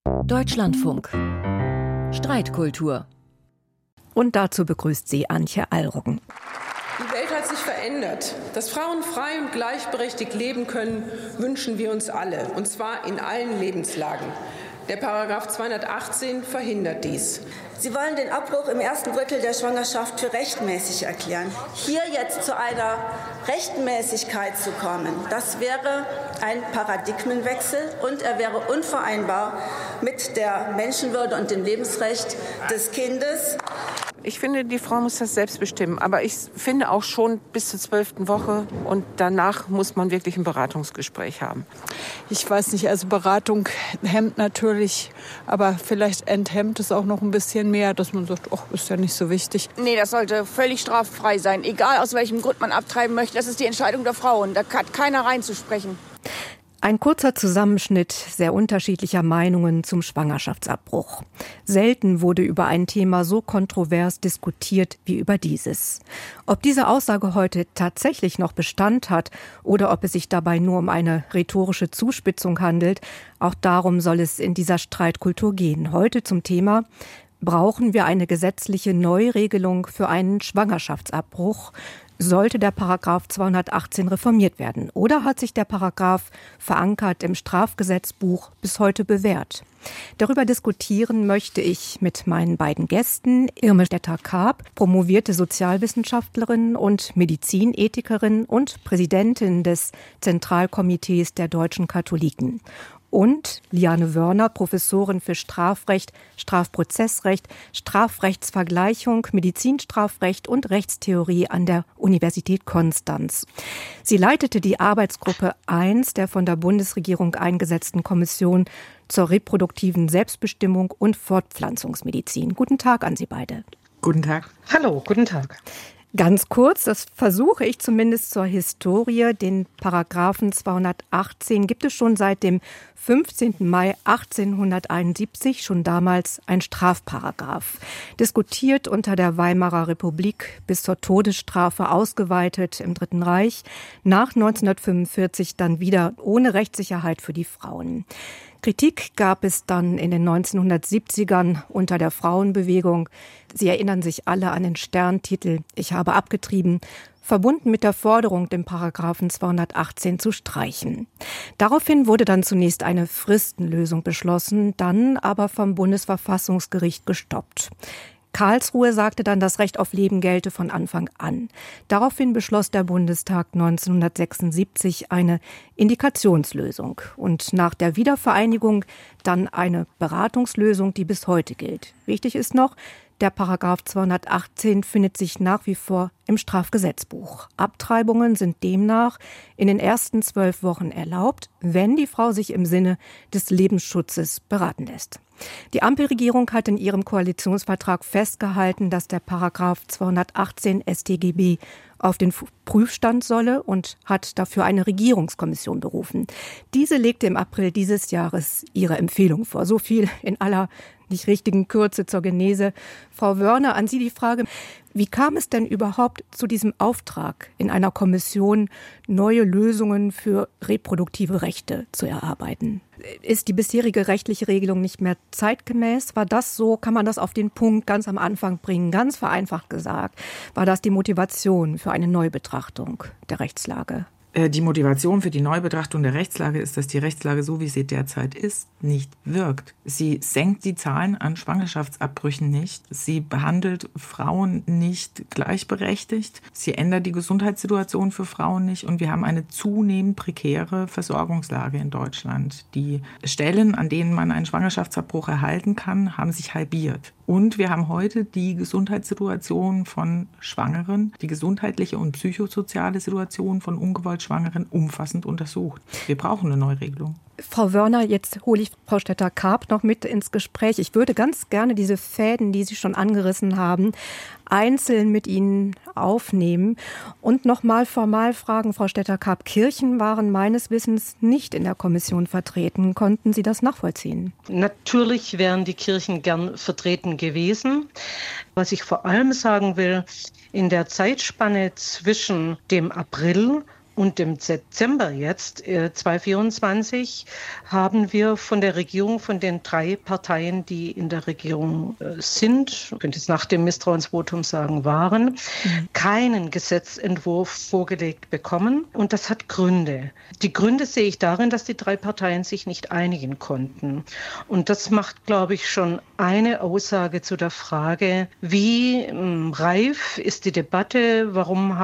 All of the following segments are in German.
Deutschlandfunk. Streitkultur. Und dazu begrüßt sie Antje Allroggen. Die Welt hat sich verändert. Dass Frauen frei und gleichberechtigt leben können, wünschen wir uns alle, und zwar in allen Lebenslagen. Der Paragraph 218 verhindert dies. Sie wollen den Abbruch im ersten Drittel der Schwangerschaft für rechtmäßig erklären. Hier jetzt zu einer Rechtmäßigkeit zu kommen, das wäre ein Paradigmenwechsel und er wäre unvereinbar mit der Menschenwürde und dem Lebensrecht des Kindes. Ich finde, die Frau muss das selbst bestimmen. Aber ich finde auch schon bis zur 12. Woche. Und danach muss man wirklich ein Beratungsgespräch haben. Ich weiß nicht, also Beratung hemmt natürlich. Aber vielleicht enthemmt es auch noch ein bisschen mehr, dass man sagt, oh, ist ja nicht so wichtig. Nee, das sollte völlig straffrei sein. Egal, aus welchem Grund man abtreiben möchte. Das ist die Entscheidung der Frauen. Da hat keiner reinzusprechen. Ein kurzer Zusammenschnitt sehr unterschiedlicher Meinungen zum Schwangerschaftsabbruch. Selten wurde über ein Thema so kontrovers diskutiert wie über dieses. Ob diese Aussage heute tatsächlich noch Bestand hat oder ob es sich dabei nur um eine rhetorische Zuspitzung handelt, auch darum soll es in dieser Streitkultur gehen. Heute zum Thema: Brauchen wir eine gesetzliche Neuregelung für einen Schwangerschaftsabbruch? Sollte der Paragraph 218 reformiert werden? Oder hat sich der Paragraph, verankert im Strafgesetzbuch, bis heute bewährt? Darüber diskutieren möchte ich mit meinen beiden Gästen: Irme Stetter-Karp, promovierte Sozialwissenschaftlerin und Medizinethikerin und Präsidentin des Zentralkomitees der deutschen Katholiken. Und Liane Wörner, Professorin für Strafrecht, Strafprozessrecht, Strafrechtsvergleichung, Medizinstrafrecht und Rechtstheorie an der Universität Konstanz. Sie leitete die Arbeitsgruppe 1 der von der Bundesregierung eingesetzten Kommission zur reproduktiven Selbstbestimmung und Fortpflanzungsmedizin. Guten Tag an Sie beide. Guten Tag. Hallo, guten Tag. Ganz kurz, das versuche ich zumindest zur Historie. Den Paragraphen 218 gibt es schon seit dem 15. Mai 1871, schon damals ein Strafparagraph. Diskutiert unter der Weimarer Republik, bis zur Todesstrafe ausgeweitet im Dritten Reich, nach 1945 dann wieder ohne Rechtssicherheit für die Frauen. Kritik gab es dann in den 1970ern unter der Frauenbewegung. Sie erinnern sich alle an den Sterntitel „Ich habe abgetrieben", verbunden mit der Forderung, den Paragraphen 218 zu streichen. Daraufhin wurde dann zunächst eine Fristenlösung beschlossen, dann aber vom Bundesverfassungsgericht gestoppt. Karlsruhe sagte dann, das Recht auf Leben gelte von Anfang an. Daraufhin beschloss der Bundestag 1976 eine Indikationslösung und nach der Wiedervereinigung dann eine Beratungslösung, die bis heute gilt. Wichtig ist noch, der Paragraph 218 findet sich nach wie vor im Strafgesetzbuch. Abtreibungen sind demnach in den ersten 12 Wochen erlaubt, wenn die Frau sich im Sinne des Lebensschutzes beraten lässt. Die Ampelregierung hat in ihrem Koalitionsvertrag festgehalten, dass der Paragraph 218 StGB auf den Prüfstand solle und hat dafür eine Regierungskommission berufen. Diese legte im April dieses Jahres ihre Empfehlung vor. So viel in aller nicht richtigen Kürze zur Genese. Frau Wörner, an Sie die Frage: Wie kam es denn überhaupt zu diesem Auftrag, in einer Kommission neue Lösungen für reproduktive Rechte zu erarbeiten? Ist die bisherige rechtliche Regelung nicht mehr zeitgemäß? War das so, kann man das auf den Punkt ganz am Anfang bringen, ganz vereinfacht gesagt? War das die Motivation für eine Neubetrachtung der Rechtslage? Die Motivation für die Neubetrachtung der Rechtslage ist, dass die Rechtslage, so wie sie derzeit ist, nicht wirkt. Sie senkt die Zahlen an Schwangerschaftsabbrüchen nicht. Sie behandelt Frauen nicht gleichberechtigt. Sie ändert die Gesundheitssituation für Frauen nicht. Und wir haben eine zunehmend prekäre Versorgungslage in Deutschland. Die Stellen, an denen man einen Schwangerschaftsabbruch erhalten kann, haben sich halbiert. Und wir haben heute die Gesundheitssituation von Schwangeren, die gesundheitliche und psychosoziale Situation von ungewollt Schwangeren umfassend untersucht. Wir brauchen eine Neuregelung. Frau Wörner, jetzt hole ich Frau Stetter-Karp noch mit ins Gespräch. Ich würde ganz gerne diese Fäden, die Sie schon angerissen haben, einzeln mit Ihnen aufnehmen und nochmal formal fragen, Frau Stetter-Karp, Kirchen waren meines Wissens nicht in der Kommission vertreten. Konnten Sie das nachvollziehen? Natürlich wären die Kirchen gern vertreten gewesen. Was ich vor allem sagen will, in der Zeitspanne zwischen dem April Und im Dezember jetzt, 2024, haben wir von der Regierung, von den 3 Parteien, die in der Regierung sind, ich könnte jetzt nach dem Misstrauensvotum sagen, waren, keinen Gesetzentwurf vorgelegt bekommen. Und das hat Gründe. Die Gründe sehe ich darin, dass die 3 Parteien sich nicht einigen konnten. Und das macht, glaube ich, schon eine Aussage zu der Frage, wie reif ist die Debatte, warum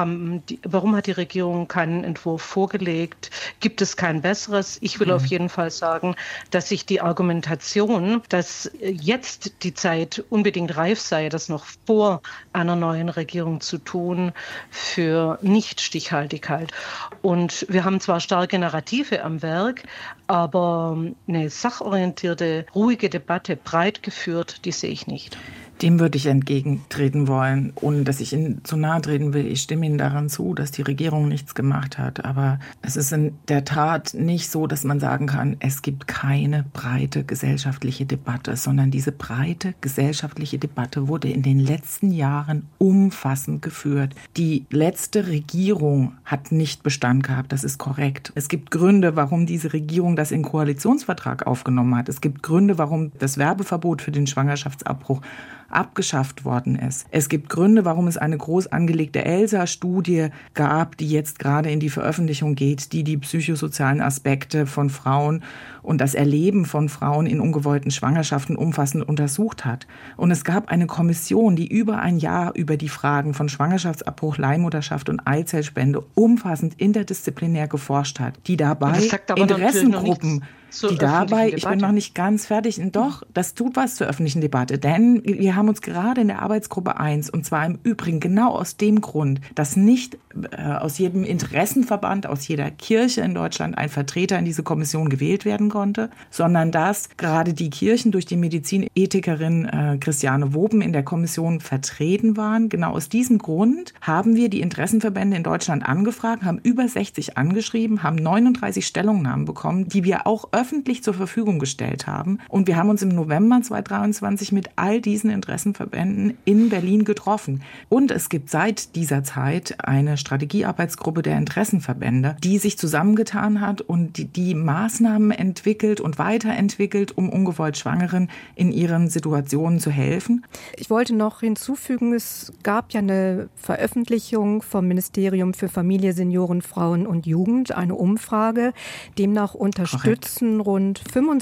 hat die Regierung keinen Entwurf vorgelegt, gibt es kein besseres? Ich will auf jeden Fall sagen, dass sich die Argumentation, dass jetzt die Zeit unbedingt reif sei, das noch vor einer neuen Regierung zu tun, für nicht stichhaltig halte. Und wir haben zwar starke Narrative am Werk, aber eine sachorientierte, ruhige Debatte, breit geführt, die sehe ich nicht. Dem würde ich entgegentreten wollen, ohne dass ich Ihnen zu nahe treten will. Ich stimme Ihnen daran zu, dass die Regierung nichts gemacht hat. Aber es ist in der Tat nicht so, dass man sagen kann, es gibt keine breite gesellschaftliche Debatte, sondern diese breite gesellschaftliche Debatte wurde in den letzten Jahren umfassend geführt. Die letzte Regierung hat nicht Bestand gehabt, das ist korrekt. Es gibt Gründe, warum diese Regierung das in den Koalitionsvertrag aufgenommen hat. Es gibt Gründe, warum das Werbeverbot für den Schwangerschaftsabbruch abgeschafft worden ist. Es gibt Gründe, warum es eine groß angelegte ELSA-Studie gab, die jetzt gerade in die Veröffentlichung geht, die psychosozialen Aspekte von Frauen und das Erleben von Frauen in ungewollten Schwangerschaften umfassend untersucht hat. Und es gab eine Kommission, die über ein Jahr über die Fragen von Schwangerschaftsabbruch, Leihmutterschaft und Eizellspende umfassend interdisziplinär geforscht hat, die dabei Interessengruppen, ich bin noch nicht ganz fertig, und doch, das tut was zur öffentlichen Debatte, denn wir haben uns gerade in der Arbeitsgruppe 1, und zwar im Übrigen genau aus dem Grund, dass nicht aus jedem Interessenverband, aus jeder Kirche in Deutschland ein Vertreter in diese Kommission gewählt werden konnte, sondern dass gerade die Kirchen durch die Medizinethikerin Christiane Woben in der Kommission vertreten waren. Genau aus diesem Grund haben wir die Interessenverbände in Deutschland angefragt, haben über 60 angeschrieben, haben 39 Stellungnahmen bekommen, die wir auch öffentlich zur Verfügung gestellt haben. Und wir haben uns im November 2023 mit all diesen Interessenverbänden in Berlin getroffen. Und es gibt seit dieser Zeit eine Strategiearbeitsgruppe der Interessenverbände, die sich zusammengetan hat und die Maßnahmen entwickelt und weiterentwickelt, um ungewollt Schwangeren in ihren Situationen zu helfen. Ich wollte noch hinzufügen, es gab ja eine Veröffentlichung vom Ministerium für Familie, Senioren, Frauen und Jugend, eine Umfrage. Demnach unterstützen rund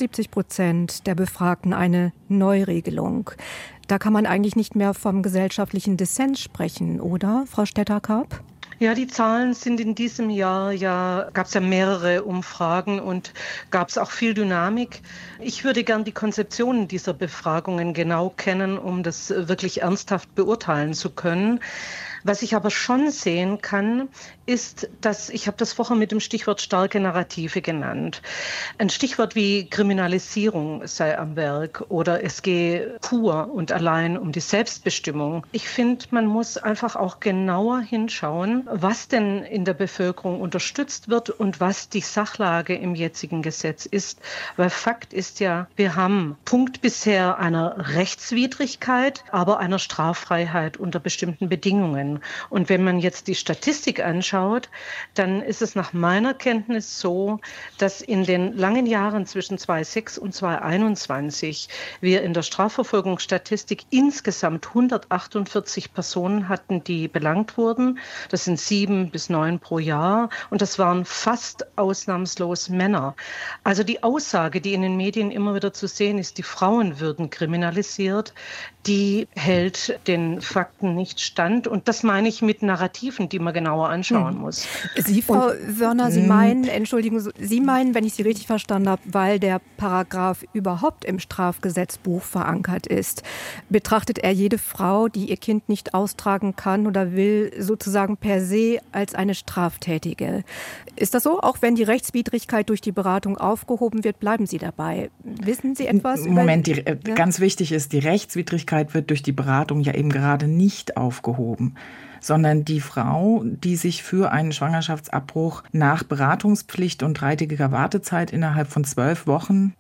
75% der Befragten eine Neuregelung. Da kann man eigentlich nicht mehr vom gesellschaftlichen Dissens sprechen, oder, Frau Stetter-Karp? Ja, die Zahlen sind in diesem Jahr, gab es ja mehrere Umfragen und gab es auch viel Dynamik. Ich würde gern die Konzeptionen dieser Befragungen genau kennen, um das wirklich ernsthaft beurteilen zu können. Was ich aber schon sehen kann, ist, dass, ich habe das vorher mit dem Stichwort starke Narrative genannt. Ein Stichwort wie Kriminalisierung sei am Werk oder es gehe pur und allein um die Selbstbestimmung. Ich finde, man muss einfach auch genauer hinschauen, was denn in der Bevölkerung unterstützt wird und was die Sachlage im jetzigen Gesetz ist. Weil Fakt ist ja, wir haben Punkt bisher einer Rechtswidrigkeit, aber einer Straffreiheit unter bestimmten Bedingungen. Und wenn man jetzt die Statistik anschaut, dann ist es nach meiner Kenntnis so, dass in den langen Jahren zwischen 2006 und 2021 wir in der Strafverfolgungsstatistik insgesamt 148 Personen hatten, die belangt wurden. Das sind 7 bis 9 pro Jahr und das waren fast ausnahmslos Männer. Also die Aussage, die in den Medien immer wieder zu sehen ist, die Frauen würden kriminalisiert, die hält den Fakten nicht stand. Und das meine ich mit Narrativen, die man genauer anschauen muss. Sie, Frau Wörner, Sie meinen, wenn ich Sie richtig verstanden habe, weil der Paragraph überhaupt im Strafgesetzbuch verankert ist, betrachtet er jede Frau, die ihr Kind nicht austragen kann oder will, sozusagen per se als eine Straftätige. Ist das so? Auch wenn die Rechtswidrigkeit durch die Beratung aufgehoben wird, bleiben Sie dabei. Wissen Sie etwas? Ganz wichtig ist, die Rechtswidrigkeit wird durch die Beratung ja eben gerade nicht aufgehoben, sondern die Frau, die sich für einen Schwangerschaftsabbruch nach Beratungspflicht und 3-tägiger Wartezeit innerhalb von 12 Wochen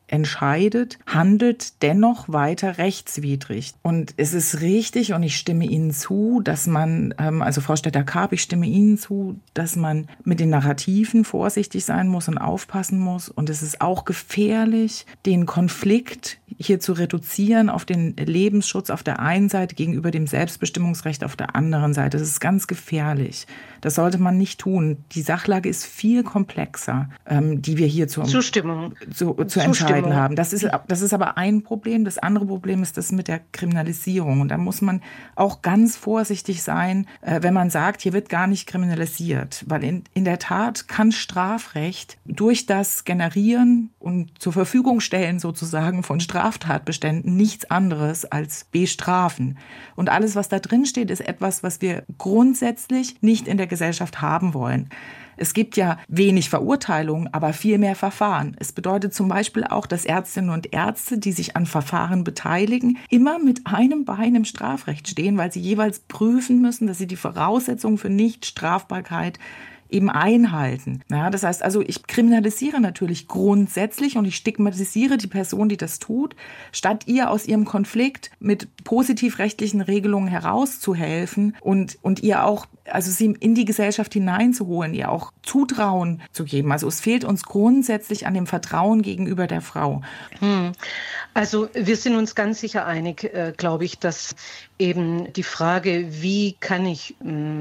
entscheidet, handelt dennoch weiter rechtswidrig. Und es ist richtig, und ich stimme Ihnen zu, dass man, also Frau Stetter-Karp, ich stimme Ihnen zu, dass man mit den Narrativen vorsichtig sein muss und aufpassen muss. Und es ist auch gefährlich, den Konflikt hier zu reduzieren auf den Lebensschutz auf der einen Seite gegenüber dem Selbstbestimmungsrecht auf der anderen Seite. Das ist ganz gefährlich. Das sollte man nicht tun. Die Sachlage ist viel komplexer, die wir hier zu entscheiden haben. Das ist aber ein Problem. Das andere Problem ist das mit der Kriminalisierung. Und da muss man auch ganz vorsichtig sein, wenn man sagt, hier wird gar nicht kriminalisiert. Weil in der Tat kann Strafrecht durch das Generieren und zur Verfügung stellen sozusagen von Straftatbeständen nichts anderes als bestrafen. Und alles, was da drin steht, ist etwas, was wir grundsätzlich nicht in der Gesellschaft haben wollen. Es gibt ja wenig Verurteilungen, aber viel mehr Verfahren. Es bedeutet zum Beispiel auch, dass Ärztinnen und Ärzte, die sich an Verfahren beteiligen, immer mit einem Bein im Strafrecht stehen, weil sie jeweils prüfen müssen, dass sie die Voraussetzungen für Nichtstrafbarkeit eben einhalten. Ja, das heißt also, ich kriminalisiere natürlich grundsätzlich und ich stigmatisiere die Person, die das tut, statt ihr aus ihrem Konflikt mit positivrechtlichen Regelungen herauszuhelfen und ihr auch, also sie in die Gesellschaft hineinzuholen, ihr auch Zutrauen zu geben. Also es fehlt uns grundsätzlich an dem Vertrauen gegenüber der Frau. Also wir sind uns ganz sicher einig, glaube ich, dass eben die Frage, wie kann ich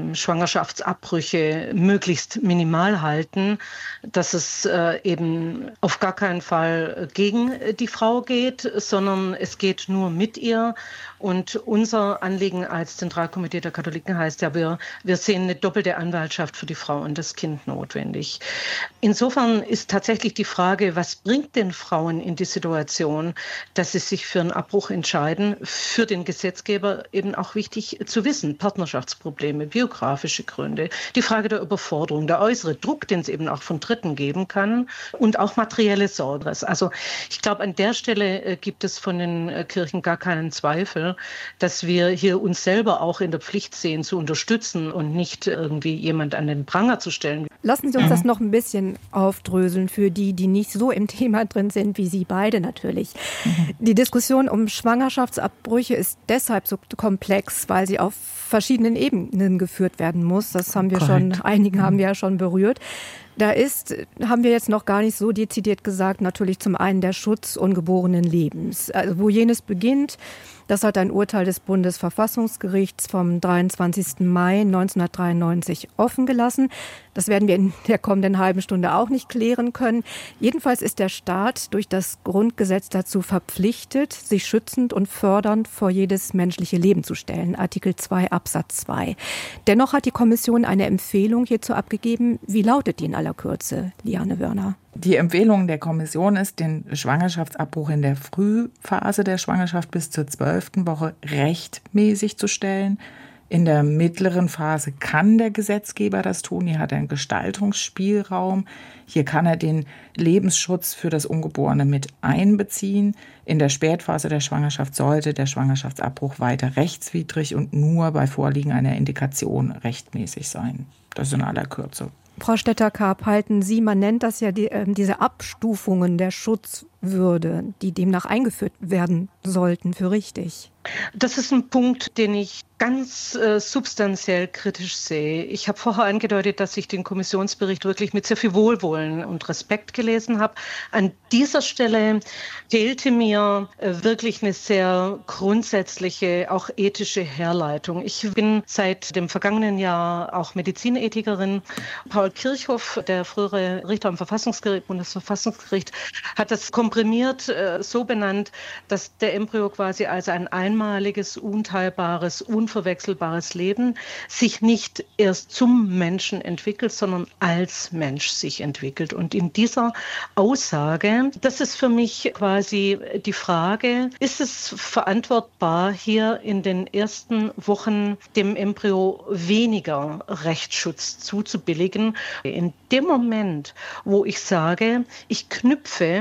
Schwangerschaftsabbrüche möglichst minimal halten, dass es eben auf gar keinen Fall gegen die Frau geht, sondern es geht nur mit ihr. Und unser Anliegen als Zentralkomitee der Katholiken heißt ja, wir sehen eine doppelte Anwaltschaft für die Frau und das Kind notwendig. Insofern ist tatsächlich die Frage, was bringt den Frauen in die Situation, dass sie sich für einen Abbruch entscheiden, für den Gesetzgeber eben auch wichtig zu wissen. Partnerschaftsprobleme, biografische Gründe, die Frage der Überforderung, der äußere Druck, den es eben auch von Dritten geben kann und auch materielle Sorgen. Also ich glaube, an der Stelle gibt es von den Kirchen gar keinen Zweifel, dass wir hier uns selber auch in der Pflicht sehen, zu unterstützen und nicht irgendwie jemand an den Pranger zu stellen. Lassen Sie uns das noch ein bisschen aufdröseln für die, die nicht so im Thema drin sind wie Sie beide natürlich. Die Diskussion um Schwangerschaftsabbrüche ist deshalb so komplex, weil sie auf verschiedenen Ebenen geführt werden muss. Das haben wir einige haben wir ja schon berührt. Da haben wir jetzt noch gar nicht so dezidiert gesagt, natürlich zum einen der Schutz ungeborenen Lebens. Also wo jenes beginnt, das hat ein Urteil des Bundesverfassungsgerichts vom 23. Mai 1993 offen gelassen. Das werden wir in der kommenden halben Stunde auch nicht klären können. Jedenfalls ist der Staat durch das Grundgesetz dazu verpflichtet, sich schützend und fördernd vor jedes menschliche Leben zu stellen. Artikel 2 Absatz 2. Dennoch hat die Kommission eine Empfehlung hierzu abgegeben. Wie lautet die in aller Kürze, Liane Wörner? Die Empfehlung der Kommission ist, den Schwangerschaftsabbruch in der Frühphase der Schwangerschaft bis zur 12. Woche rechtmäßig zu stellen. In der mittleren Phase kann der Gesetzgeber das tun. Hier hat er einen Gestaltungsspielraum. Hier kann er den Lebensschutz für das Ungeborene mit einbeziehen. In der Spätphase der Schwangerschaft sollte der Schwangerschaftsabbruch weiter rechtswidrig und nur bei Vorliegen einer Indikation rechtmäßig sein. Das in aller Kürze. Frau Stetter-Karp, halten Sie, man nennt das ja diese Abstufungen der Schutzwürde, die demnach eingeführt werden sollten, für richtig? Das ist ein Punkt, den ich ganz substanziell kritisch sehe. Ich habe vorher angedeutet, dass ich den Kommissionsbericht wirklich mit sehr viel Wohlwollen und Respekt gelesen habe. An dieser Stelle fehlte mir wirklich eine sehr grundsätzliche, auch ethische Herleitung. Ich bin seit dem vergangenen Jahr auch Medizinethikerin. Paul Kirchhoff, der frühere Richter am Bundesverfassungsgericht, hat das komprimiert so benannt, dass der Embryo quasi als ein einmaliges, unteilbares, unverwechselbares Leben sich nicht erst zum Menschen entwickelt, sondern als Mensch sich entwickelt. Und in dieser Aussage, das ist für mich quasi die Frage, ist es verantwortbar, hier in den ersten Wochen dem Embryo weniger Rechtsschutz zuzubilligen? In dem Moment, wo ich sage, ich knüpfe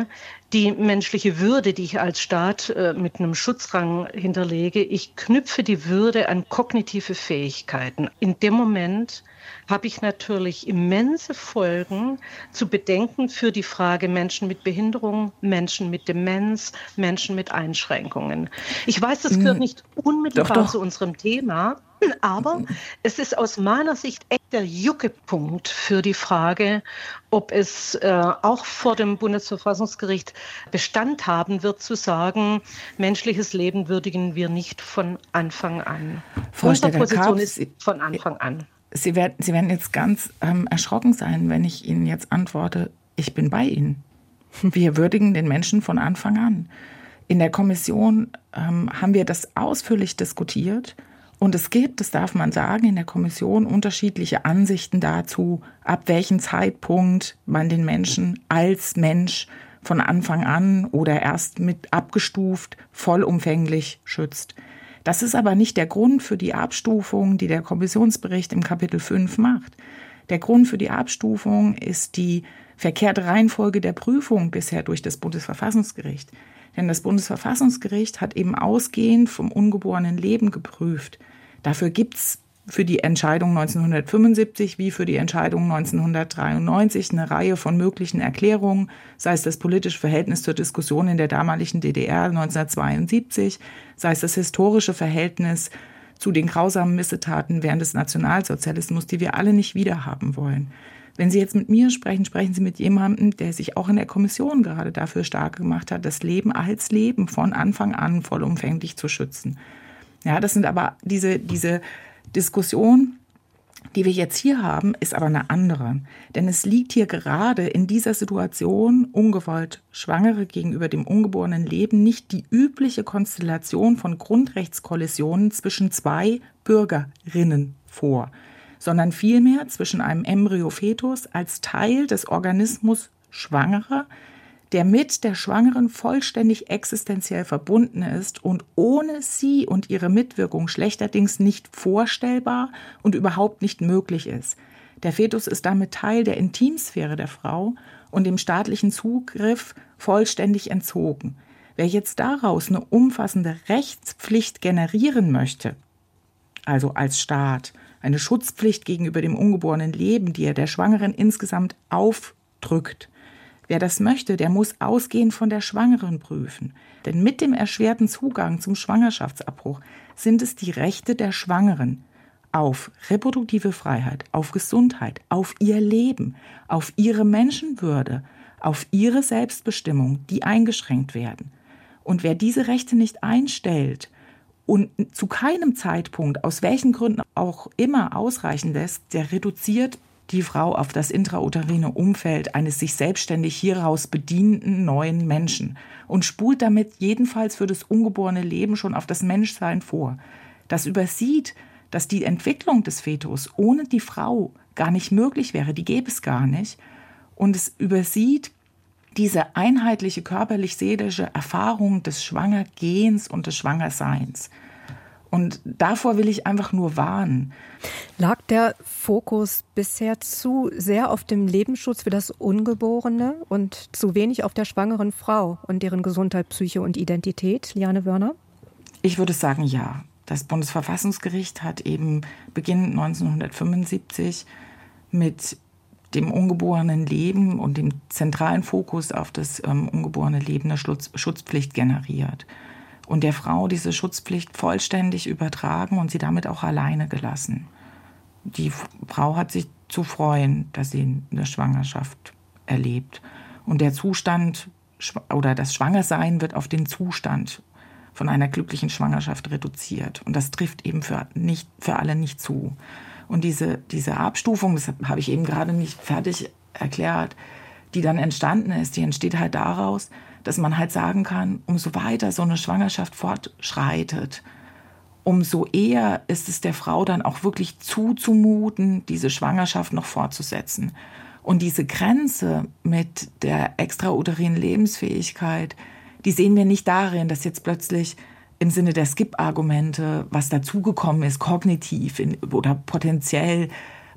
die menschliche Würde, die ich als Staat mit einem Schutzrang hinterlege. Ich knüpfe die Würde an kognitive Fähigkeiten. In dem Moment habe ich natürlich immense Folgen zu bedenken für die Frage Menschen mit Behinderung, Menschen mit Demenz, Menschen mit Einschränkungen. Ich weiß, das gehört nicht unmittelbar zu unserem Thema, aber es ist aus meiner Sicht echt der Juckepunkt für die Frage, ob es auch vor dem Bundesverfassungsgericht Bestand haben wird, zu sagen, menschliches Leben würdigen wir nicht von Anfang an. Unsere Position ist von Anfang an. Sie werden jetzt ganz erschrocken sein, wenn ich Ihnen jetzt antworte, ich bin bei Ihnen. Wir würdigen den Menschen von Anfang an. In der Kommission haben wir das ausführlich diskutiert. Und es gibt, das darf man sagen, in der Kommission unterschiedliche Ansichten dazu, ab welchem Zeitpunkt man den Menschen als Mensch von Anfang an oder erst mit abgestuft vollumfänglich schützt. Das ist aber nicht der Grund für die Abstufung, die der Kommissionsbericht im Kapitel 5 macht. Der Grund für die Abstufung ist die verkehrte Reihenfolge der Prüfung bisher durch das Bundesverfassungsgericht. Denn das Bundesverfassungsgericht hat eben ausgehend vom ungeborenen Leben geprüft. Dafür gibt es für die Entscheidung 1975 wie für die Entscheidung 1993 eine Reihe von möglichen Erklärungen, sei es das politische Verhältnis zur Diskussion in der damaligen DDR 1972, sei es das historische Verhältnis zu den grausamen Missetaten während des Nationalsozialismus, die wir alle nicht wiederhaben wollen. Wenn Sie jetzt mit mir sprechen, sprechen Sie mit jemandem, der sich auch in der Kommission gerade dafür stark gemacht hat, das Leben als Leben von Anfang an vollumfänglich zu schützen. Ja, das sind aber diese Diskussion, die wir jetzt hier haben, ist aber eine andere. Denn es liegt hier gerade in dieser Situation ungewollt Schwangere gegenüber dem ungeborenen Leben nicht die übliche Konstellation von Grundrechtskollisionen zwischen zwei Bürgerinnen vor, sondern vielmehr zwischen einem Embryo-Fetus als Teil des Organismus Schwangerer, der mit der Schwangeren vollständig existenziell verbunden ist und ohne sie und ihre Mitwirkung schlechterdings nicht vorstellbar und überhaupt nicht möglich ist. Der Fetus ist damit Teil der Intimsphäre der Frau und dem staatlichen Zugriff vollständig entzogen. Wer jetzt daraus eine umfassende Rechtspflicht generieren möchte, also als Staat, eine Schutzpflicht gegenüber dem ungeborenen Leben, die er der Schwangeren insgesamt aufdrückt, wer das möchte, der muss ausgehend von der Schwangeren prüfen. Denn mit dem erschwerten Zugang zum Schwangerschaftsabbruch sind es die Rechte der Schwangeren auf reproduktive Freiheit, auf Gesundheit, auf ihr Leben, auf ihre Menschenwürde, auf ihre Selbstbestimmung, die eingeschränkt werden. Und wer diese Rechte nicht einstellt und zu keinem Zeitpunkt, aus welchen Gründen auch immer, ausreichen lässt, der reduziert die Frau auf das intrauterine Umfeld eines sich selbstständig hieraus bedienenden neuen Menschen und spult damit jedenfalls für das ungeborene Leben schon auf das Menschsein vor. Das übersieht, dass die Entwicklung des Fetus ohne die Frau gar nicht möglich wäre, die gäbe es gar nicht. Und es übersieht diese einheitliche körperlich-seelische Erfahrung des Schwangergehens und des Schwangerseins. Und davor will ich einfach nur warnen. Lag der Fokus bisher zu sehr auf dem Lebensschutz für das Ungeborene und zu wenig auf der schwangeren Frau und deren Gesundheit, Psyche und Identität? Liane Wörner? Ich würde sagen, ja. Das Bundesverfassungsgericht hat eben beginnend 1975 mit dem ungeborenen Leben und dem zentralen Fokus auf das ungeborene Leben eine Schutzpflicht generiert. Und der Frau diese Schutzpflicht vollständig übertragen und sie damit auch alleine gelassen. Die Frau hat sich zu freuen, dass sie eine Schwangerschaft erlebt. Und der Zustand oder das Schwangersein wird auf den Zustand von einer glücklichen Schwangerschaft reduziert. Und das trifft eben für alle nicht zu. Und diese Abstufung, das habe ich eben gerade nicht fertig erklärt, die dann entstanden ist, die entsteht halt daraus, dass man halt sagen kann, umso weiter so eine Schwangerschaft fortschreitet, umso eher ist es der Frau dann auch wirklich zuzumuten, diese Schwangerschaft noch fortzusetzen. Und diese Grenze mit der extrauterinen Lebensfähigkeit, die sehen wir nicht darin, dass jetzt plötzlich im Sinne der Skip-Argumente was dazugekommen ist, kognitiv oder potenziell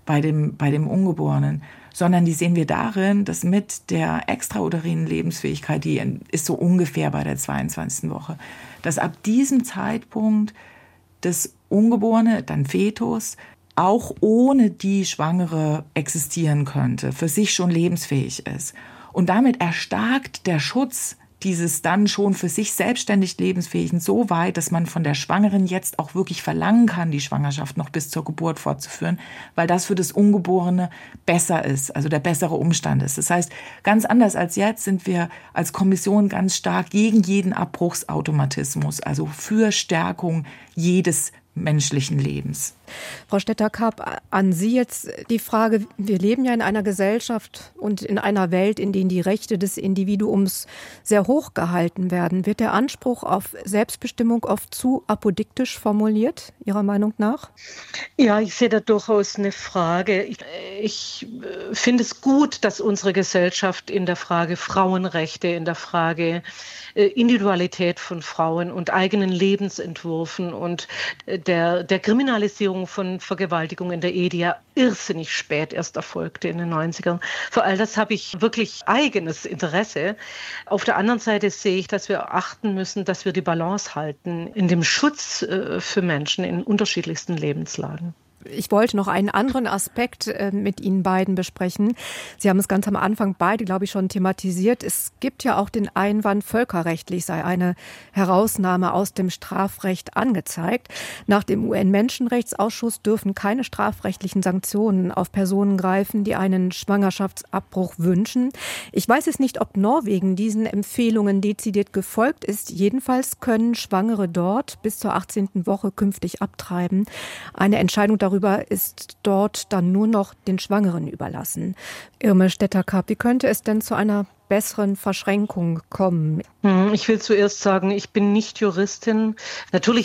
bei dem Ungeborenen, sondern die sehen wir darin, dass mit der extrauterinen Lebensfähigkeit, die ist so ungefähr bei der 22. Woche, dass ab diesem Zeitpunkt das Ungeborene, dann Fetus, auch ohne die Schwangere existieren könnte, für sich schon lebensfähig ist. Und damit erstarkt der Schutz dieses dann schon für sich selbstständig Lebensfähigen so weit, dass man von der Schwangeren jetzt auch wirklich verlangen kann, die Schwangerschaft noch bis zur Geburt fortzuführen, weil das für das Ungeborene besser ist, also der bessere Umstand ist. Das heißt, ganz anders als jetzt sind wir als Kommission ganz stark gegen jeden Abbruchsautomatismus, also für Stärkung jedes menschlichen Lebens. Frau Stetter-Karp, an Sie jetzt die Frage, wir leben ja in einer Gesellschaft und in einer Welt, in denen die Rechte des Individuums sehr hoch gehalten werden. Wird der Anspruch auf Selbstbestimmung oft zu apodiktisch formuliert, Ihrer Meinung nach? Ja, ich sehe da durchaus eine Frage. Ich finde es gut, dass unsere Gesellschaft in der Frage Frauenrechte, in der Frage Individualität von Frauen und eigenen Lebensentwürfen und der Kriminalisierung von Vergewaltigung in der Ehe, die ja irrsinnig spät erst erfolgte in den 90ern. Für all das habe ich wirklich eigenes Interesse. Auf der anderen Seite sehe ich, dass wir achten müssen, dass wir die Balance halten in dem Schutz für Menschen in unterschiedlichsten Lebenslagen. Ich wollte noch einen anderen Aspekt mit Ihnen beiden besprechen. Sie haben es ganz am Anfang beide, glaube ich, schon thematisiert. Es gibt ja auch den Einwand, völkerrechtlich sei eine Herausnahme aus dem Strafrecht angezeigt. Nach dem UN-Menschenrechtsausschuss dürfen keine strafrechtlichen Sanktionen auf Personen greifen, die einen Schwangerschaftsabbruch wünschen. Ich weiß jetzt nicht, ob Norwegen diesen Empfehlungen dezidiert gefolgt ist. Jedenfalls können Schwangere dort bis zur 18. Woche künftig abtreiben. Eine Entscheidung darüber ist dort dann nur noch den Schwangeren überlassen. Irme Stetter-Karp, wie könnte es denn zu einer besseren Verschränkung kommen? Ich will zuerst sagen, ich bin nicht Juristin. Natürlich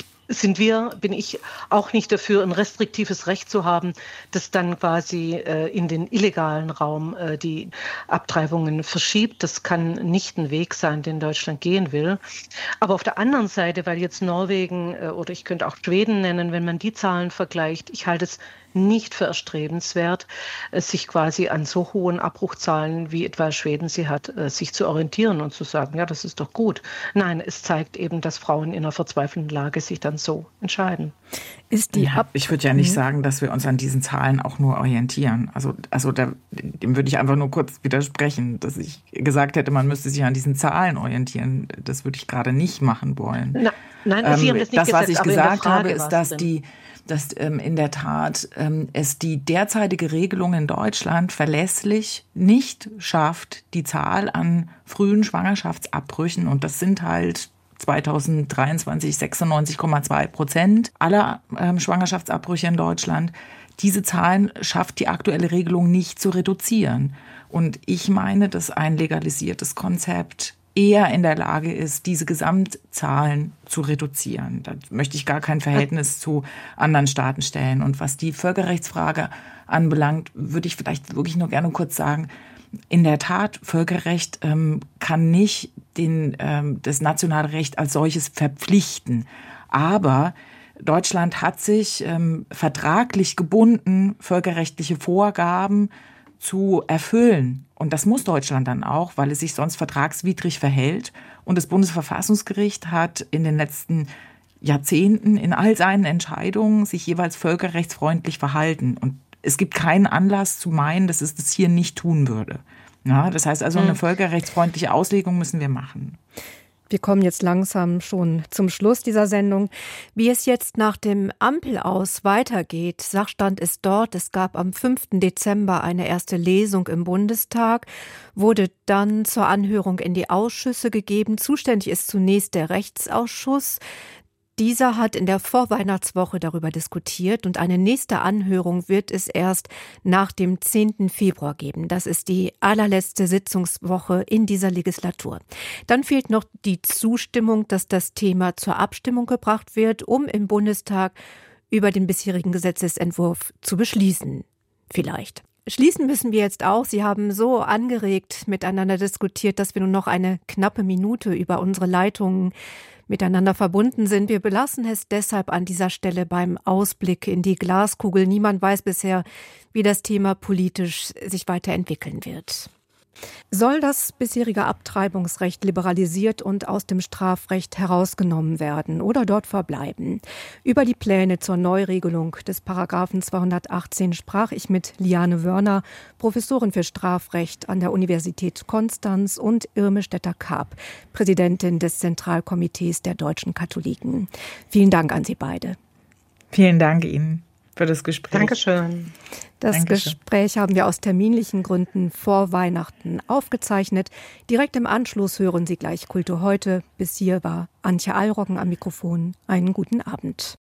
bin ich auch nicht dafür, ein restriktives Recht zu haben, das dann quasi in den illegalen Raum die Abtreibungen verschiebt. Das kann nicht ein Weg sein, den Deutschland gehen will. Aber auf der anderen Seite, weil jetzt Norwegen oder ich könnte auch Schweden nennen, wenn man die Zahlen vergleicht, ich halte es nicht für erstrebenswert, sich quasi an so hohen Abbruchzahlen, wie etwa Schweden sie hat, sich zu orientieren und zu sagen, ja, das ist doch gut. Nein, es zeigt eben, dass Frauen in einer verzweifelten Lage sich dann so entscheiden. Ich würde ja nicht sagen, dass wir uns an diesen Zahlen auch nur orientieren. Dem würde ich einfach nur kurz widersprechen, dass ich gesagt hätte, man müsste sich an diesen Zahlen orientieren. Das würde ich gerade nicht machen wollen. Nein, Sie haben das nicht gesagt. Das, was ich gesagt habe, ist, dass in der Tat es die derzeitige Regelung in Deutschland verlässlich nicht schafft, die Zahl an frühen Schwangerschaftsabbrüchen, und das sind halt 2023 96,2% aller Schwangerschaftsabbrüche in Deutschland, diese Zahlen schafft die aktuelle Regelung nicht zu reduzieren. Und ich meine, dass ein legalisiertes Konzept eher in der Lage ist, diese Gesamtzahlen zu reduzieren. Da möchte ich gar kein Verhältnis zu anderen Staaten stellen. Und was die Völkerrechtsfrage anbelangt, würde ich vielleicht wirklich nur gerne kurz sagen, in der Tat, Völkerrecht kann nicht das nationale Recht als solches verpflichten. Aber Deutschland hat sich vertraglich gebunden, völkerrechtliche Vorgaben zu erfüllen. Und das muss Deutschland dann auch, weil es sich sonst vertragswidrig verhält. Und das Bundesverfassungsgericht hat in den letzten Jahrzehnten in all seinen Entscheidungen sich jeweils völkerrechtsfreundlich verhalten. Und es gibt keinen Anlass zu meinen, dass es das hier nicht tun würde. Ja, das heißt also, eine völkerrechtsfreundliche Auslegung müssen wir machen. Wir kommen jetzt langsam schon zum Schluss dieser Sendung. Wie es jetzt nach dem Ampel-Aus weitergeht, Sachstand ist dort. Es gab am 5. Dezember eine erste Lesung im Bundestag, wurde dann zur Anhörung in die Ausschüsse gegeben. Zuständig ist zunächst der Rechtsausschuss. Dieser hat in der Vorweihnachtswoche darüber diskutiert und eine nächste Anhörung wird es erst nach dem 10. Februar geben. Das ist die allerletzte Sitzungswoche in dieser Legislatur. Dann fehlt noch die Zustimmung, dass das Thema zur Abstimmung gebracht wird, um im Bundestag über den bisherigen Gesetzesentwurf zu beschließen. Vielleicht. Schließen müssen wir jetzt auch. Sie haben so angeregt miteinander diskutiert, dass wir nur noch eine knappe Minute über unsere Leitungen miteinander verbunden sind. Wir belassen es deshalb an dieser Stelle beim Ausblick in die Glaskugel. Niemand weiß bisher, wie das Thema politisch sich weiterentwickeln wird. Soll das bisherige Abtreibungsrecht liberalisiert und aus dem Strafrecht herausgenommen werden oder dort verbleiben? Über die Pläne zur Neuregelung des Paragraphen 218 sprach ich mit Liane Wörner, Professorin für Strafrecht an der Universität Konstanz, und Irme Stetter-Karp, Präsidentin des Zentralkomitees der deutschen Katholiken. Vielen Dank an Sie beide. Vielen Dank Ihnen für das Gespräch. Dankeschön. Das Gespräch haben wir aus terminlichen Gründen vor Weihnachten aufgezeichnet. Direkt im Anschluss hören Sie gleich Kultur heute. Bis hier war Antje Allroggen am Mikrofon. Einen guten Abend.